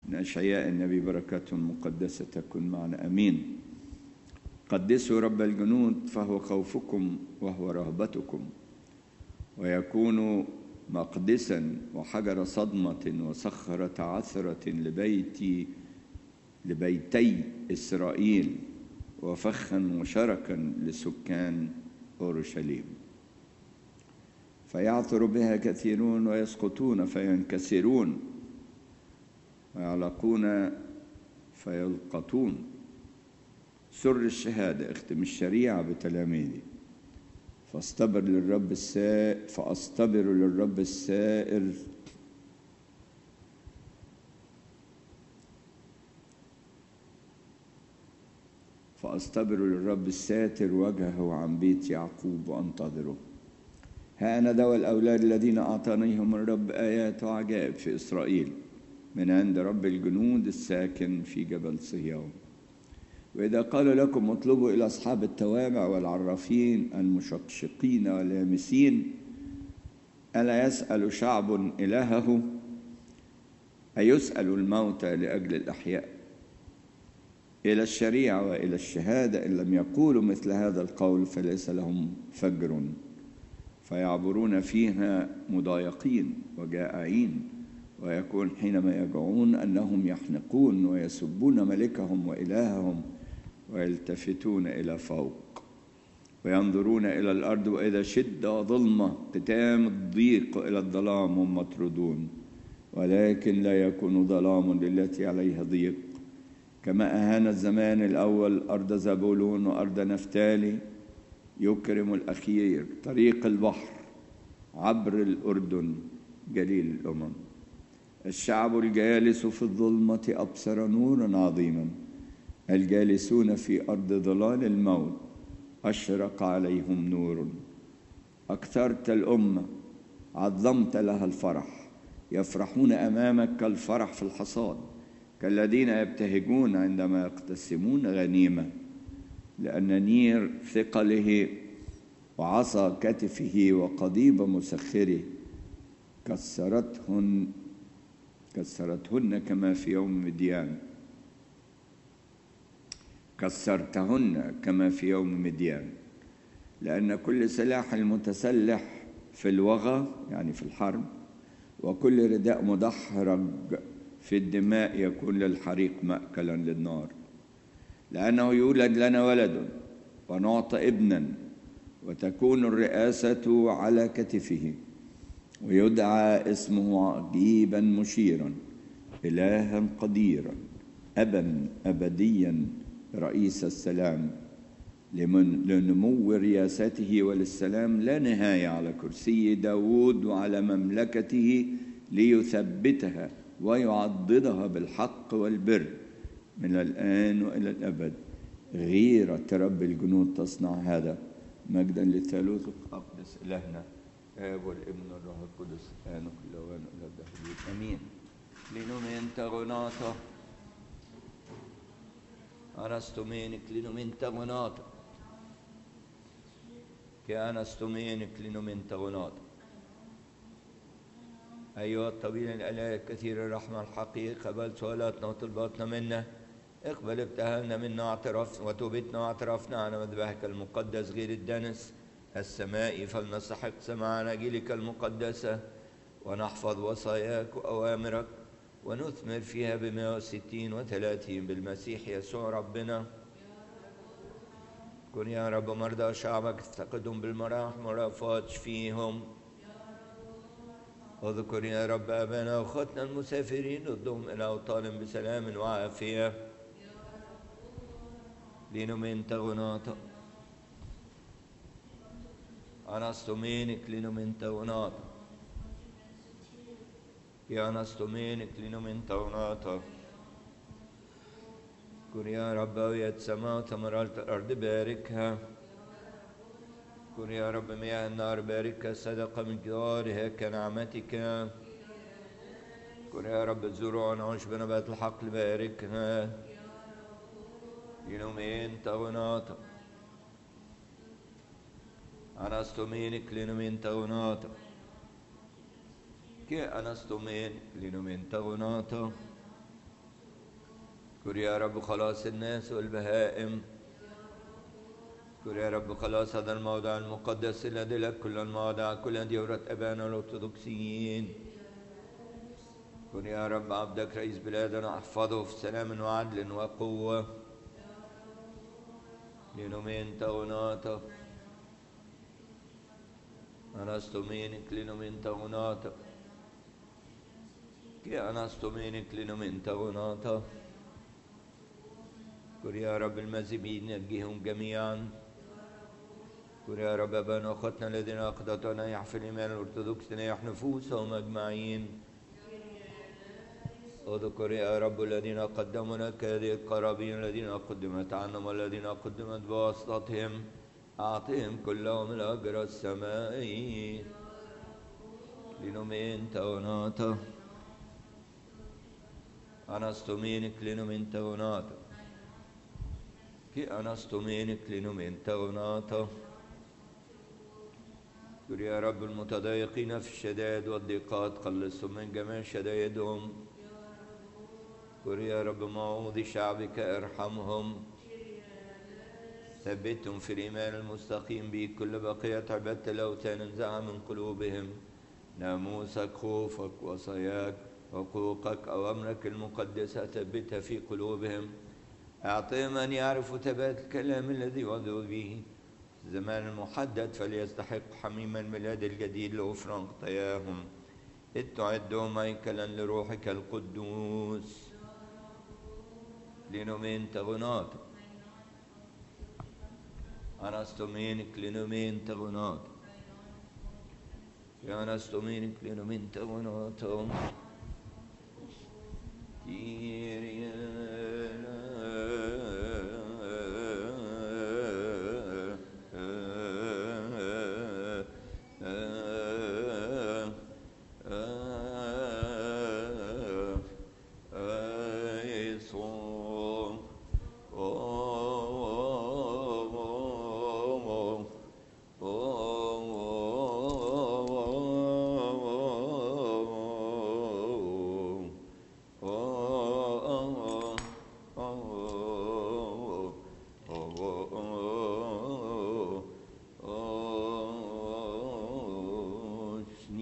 من أشعياء النبي بركاته المقدسة تكن معنا أمين. قدسوا رب الجنود فهو خوفكم وهو رهبتكم، ويكون مقدسا وحجر صدمة وصخرة عثرة لبيتي إسرائيل، وفخا وشركا لسكان أورشليم. فيعثر بها كثيرون ويسقطون فينكسرون، ويعلقون فيلقطون. سر الشهادة، اختم الشريعة بتلاميذي. فاصطبر للرب السائر فأصطبر للرب الساتر وجهه عن بيت يعقوب وأنتظره. ها أنا ذا والأولاد الذين أعطانيهم الرب آيات وعجائب في إسرائيل من عند رب الجنود الساكن في جبل صهيون. وإذا قال لكم اطلبوا إلى أصحاب التوابع والعرافين المشقشقين واللامسين، ألا يسأل شعب إلهه؟ أيسأل الموتى لأجل الأحياء؟ إلى الشريعة وإلى الشهادة إن لم يقولوا مثل هذا القول فليس لهم فجر، فيعبرون فيها مضايقين وجائعين، ويكون حينما يجوعون أنهم يحنقون ويسبون ملكهم وإلههم، ويلتفتون إلى فوق وينظرون إلى الأرض، وإذا شدة وظلمة قتام الضيق إلى الظلام هم مطرودون، ولكن لا يكون ظلام للتي عليها ضيق. كما أهان الزمان الأول أرض زبولون وأرض نفتالي، يكرم الأخير طريق البحر عبر الأردن جليل الأمم. الشعب الجالس في الظلمة أبصر نورا عظيما، الجالسون في أرض ظلال الموت أشرق عليهم نور. أكثرت الأمة، عظمت لها الفرح، يفرحون أمامك كالفرح في الحصاد، كالذين يبتهجون عندما يقتسمون غنيمة. لأن نير ثقله وعصا كتفه وقضيب مسخره كسرتهن كما في يوم مديان، كسرتهن كما في يوم مديان. لأن كل سلاح المتسلح في الوغى يعني في الحرب، وكل رداء مدحرج في الدماء يكون للحريق مأكلا للنار. لأنه يولد لنا ولد ونعطى ابنا، وتكون الرئاسة على كتفه، ويدعى اسمه عجيبا مشيرا، إلها قديرا، أبا أبديا، رئيس السلام. لنمو رياسته وللسلام لا نهاية على كرسي داود وعلى مملكته، ليثبتها ويعضدها بالحق والبر من الآن وإلى الأبد. غيرة رب الجنود تصنع هذا. مجدا للثالوث الأقدس إلهنا الآب والابن والروح القدس الآن وكل أوان إلى الدهر آمين. لنومينتا غناتا أنستومينك لنومينتا غناتا كأنستومينك لنومينتا غناتا. أيها الطويل الإله الكثير الرحمة الحقيقة، قبل سؤالاتنا وطلباتنا منا، اقبل ابتهالنا منا واعترافنا وتوبتنا واعترافنا على مذبحك المقدس غير الدنس السمائي، فلنستحق سماع أناجيلك المقدسة ونحفظ وصاياك وأوامرك ونثمر فيها ب160 و30 بالمسيح يسوع ربنا. كن يا رب مرضى شعبك افتقدهم بالمراحم ورأفات فيهم. اذكر يا رب أبانا وأخوتنا المسافرين ردهم إلى أوطانهم بسلام وعافية. لنومينتا غناتا أنستومينك لنومينتا غناتا يا أنستومينك لنومينتا غناتا. كن يا رب أوية السماء وثمرات الأرض باركها. كن يا رب مياه النار باركها، صدقة من جوارها كنعمتك. كن يا رب الزروع ونعوش بنبات الحقل باركها. لنومينتا غناتا أنستومينك لنومينتا غناتا كي أنستومينك لنومينتا غناتا. اذكر يا رب خلاص الناس والبهائم. اذكر يا رب خلاص هذا الموضع المقدس الذي لك كل المواضع كل ديورة أبانا الأرثوذكسيين. اذكر يا رب عبدك رئيس بلادنا احفظه في سلام وعدل وقوة لنومين تغناتا أنستومينك لنومين تغناتا كي أنستومينك لنومين تغناتا. اذكر يا رب المذنبين نجيهم جميعا. اذكر يا رب أبانا أخوتنا الذين أقدتنا يحفل الإيمان الأرثوذكس نيح نفوسهم أجمعين. اذكر يا رب الذين قدموا لك هذه القرابين الذين قدمت عنهم والذين قدمت بواسطتهم أعطهم كلهم الأجر السمائي لنومين تغناتا أنستومينك لنومين تغناتا كي أنستومينك لنومين تغناتا. اذكر يا رب المتضايقين في الشدائد والضيقات خلصهم من جميع شدائدهم. اذكر يا رب موعود شعبك ارحمهم ثبتهم في الإيمان المستقيم بك كل بقية عبادة الأوثان انزع من قلوبهم ناموسك خوفك وصاياك حقوقك أوامرك المقدسة ثبتها في قلوبهم. أعطهم أن يعرفوا ثبات الكلام الذي وعدوا به في الزمان المحدد فليستحق حميم الميلاد الجديد لغفران خطاياهم إذ تعدهم هيكلا لروحك القدوس لنومين تغنات أنستومينك لنومين تغنات أنستومينك لنومين تغنات.